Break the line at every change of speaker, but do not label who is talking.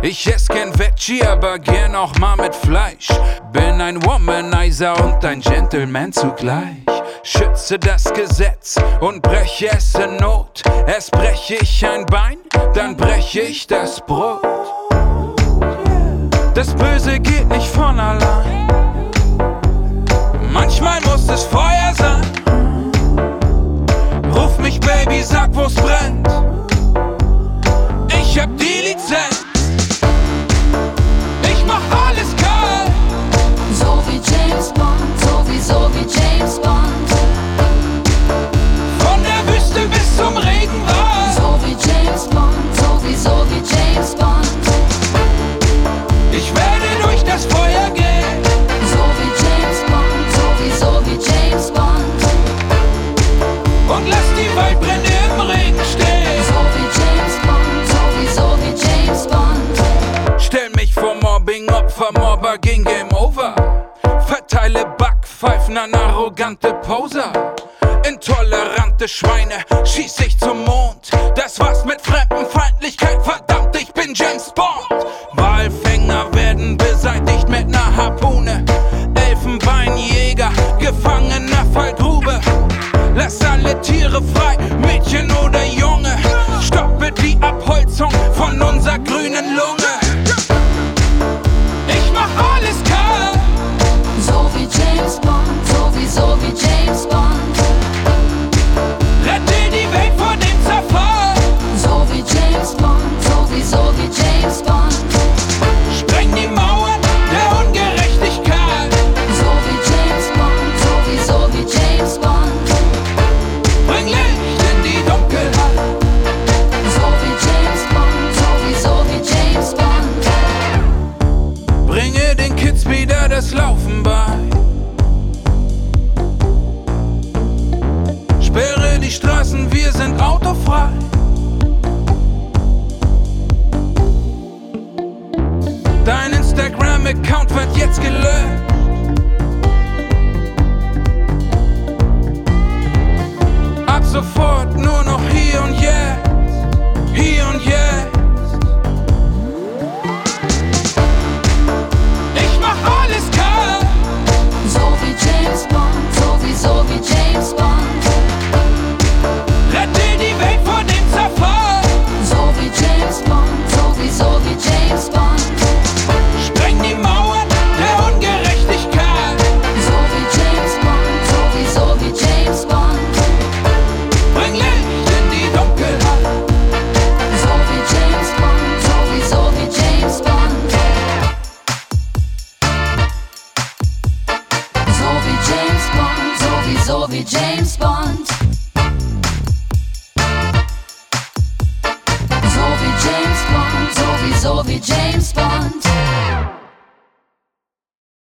Ich ess gern Veggie, aber gern auch mal mit Fleisch. Bin ein Womanizer und ein Gentleman zugleich. Schütze das Gesetz und breche es in Not. Erst breche ich ein Bein, dann breche ich das Brot. Das Böse geht nicht von allein. Manchmal muss es Feuer sein. Ruf mich, Baby, sag, wo's brennt. Ich hab die Lizenz. Ich mach alles kalt.
So wie James Bond, so wie James Bond.
Von der Wüste bis zum Regenwald.
So wie James Bond, so wie James Bond.
Ich werde durch das Feuer gehen.
So wie James Bond, so wie James Bond.
Und lass die Waldbrände im Regen stehen.
So wie James Bond, so wie James Bond.
Stell mich vor Mobbing-Opfer, Mobber ging Game Over. Verteile Backpfeifen an arrogante Poser. Intolerante Schweine schieß ich zum Mond. Das war's mit Fremdenfeindlichkeit, verdammt, ich bin James Bond. Walfänger werden beseitigt mit ner Harpune. Elfenbeinjäger, Gefangener Fallgrube. Lass alle Tiere frei, Mädchen oder Junge. Stoppe die Abholzung von unserer grünen Lunge. Ich mach alles kalt.
So wie James Bond, so wie James Bond.
Rette die Welt vor dem Zerfall.
So wie James Bond, so wie James Bond.
Spreng die Mauern der Ungerechtigkeit.
So wie James Bond, so wie James Bond.
Bring Licht in die Dunkelheit.
So wie James Bond, so wie James Bond.
Bringe den Kids wieder das Laufen bei. Sperre die Straßen, wir sind autofrei. Dein Instagram-Account wird jetzt gelöscht. Ab sofort nur noch hier und jetzt. Hier und jetzt. Ich mach alles kalt.
So wie James Bond, so wie James Bond.
Rette die Welt vor dem Zerfall.
So wie James Bond, so wie James Bond.
Spreng die Mauern der Ungerechtigkeit.
So wie James Bond, so wie James Bond.
Bring Licht in die Dunkelheit.
So wie James Bond, so wie James Bond. So wie James Bond, so wie James Bond. So wie James Bond, so wie James Bond.